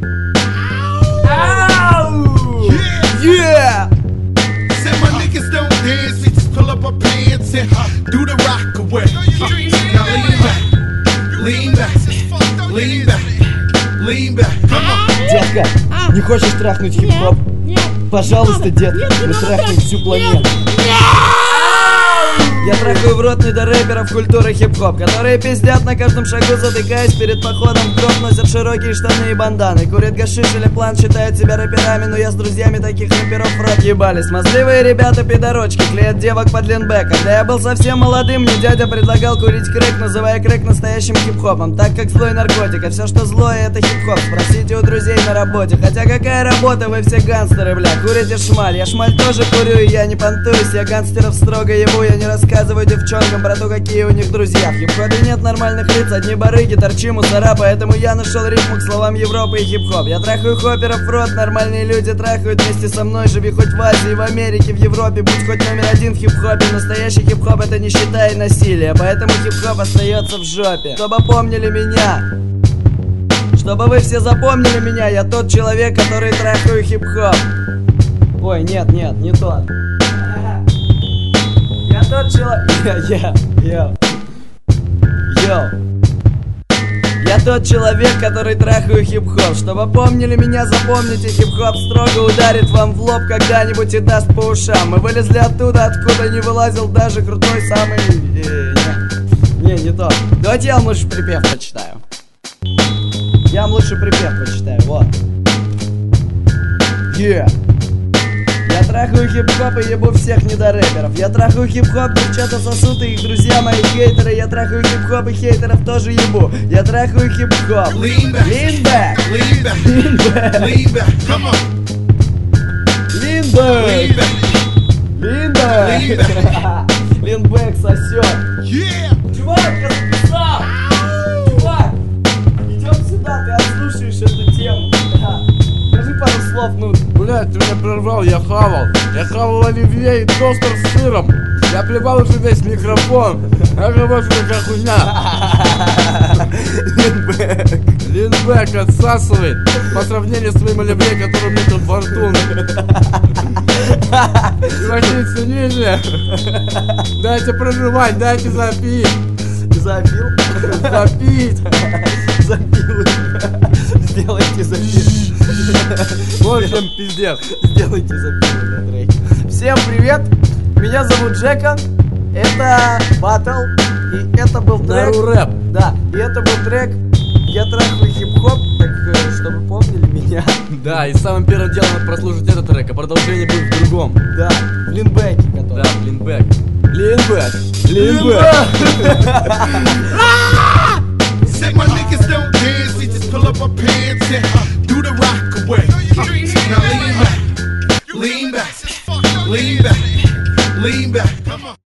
Yeah! Said my niggas don't dance, we just pull up our pants and do the rock away. Now lean back, lean back, lean back, come on. Детка, не хочешь трахнуть хип-хоп? Пожалуйста, детка, мы трахнем всю планету. Я трахаю в рот недорэперов культуры хип-хоп, которые пиздят на каждом шагу, затыкаясь перед походом в гроб, носят широкие штаны и банданы, курят гашиш или план, считают себя рэперами, но я с друзьями таких рэперов в рот ебали. Смазливые ребята-пидорочки клеят девок под линбэк. Когда я был совсем молодым, мне дядя предлагал курить крэк, называя крэк настоящим хип-хопом, так как злой наркотик, а все, что злое, это хип-хоп. Спросите у друзей на работе, хотя какая работа, вы все гангстеры, бля, курите шмаль. Я шмаль тоже курю, и я не понтуюсь, я гангстеров строго ебу, я не рассказываю девчонкам про то, какие у них друзья. В хип-хопе нет нормальных лиц, одни барыги, торчи мусора, поэтому я нашел рифму к словам Европы и хип-хоп. Я трахаю хопперов в рот, нормальные люди трахают вместе со мной. Живи хоть в Азии, в Америке, в Европе, будь хоть номер один в хип-хопе. Настоящий хип-хоп — это нищета и насилие, поэтому хип-хоп остается в жопе. Чтобы помнили меня, чтобы вы все запомнили меня, я тот человек, который трахаю хип-хоп. Ой, нет, не тот. Я тот человек. Я тот человек, который трахаю хип-хоп. Чтобы помнили меня, запомните, хип-хоп строго ударит вам в лоб когда-нибудь и даст по ушам. Мы вылезли оттуда, откуда не вылазил даже крутой самый... Не то. Давайте я вам лучше припев почитаю. Я вам лучше припев почитаю, вот. Я трахаю хип-хоп и ебу всех недорэперов. Я трахаю хип-хоп, девчата сосут и их друзья мои хейтеры. Я трахаю хип-хоп и хейтеров тоже ебу. Я трахаю хип-хоп. Lean back, Lean back, lean back, lean back, lean back, come on. lean back, Lean back, lean back. lean back. Lean back сосет. Yeah. Чувак, я записал. Чувак, идем сюда, ты отслушаешь эту тему. Скажи пару слов, ну. Блять, ты меня прервал, я хавал. Я хавал оливье и тостер с сыром. Я плевал уже весь микрофон. Я говорю, что такая хуйня. Линбэк отсасывает по сравнению с своим оливье, который у меня тут во рту. Чуваки, ниже. Дайте проживать, дайте запить. Запил? Запить. Запил. Сделайте запил. В общем, пиздец. Сделайте запил на треке. Всем привет, меня зовут Джека. Это батл. И это был трек. Дару рэп. Да, и это был трек «Я трахаю хип-хоп», так чтобы помнили меня. Да, и самым первым делом надо прослушать этот трек, а продолжение будет в другом. Да, в Линбэке, который. Да, Линбэк. Линбэк. Said my niggas don't dance, we just pull up our pants and do the rock away. Now lean back, lean back, lean back, lean back, come on.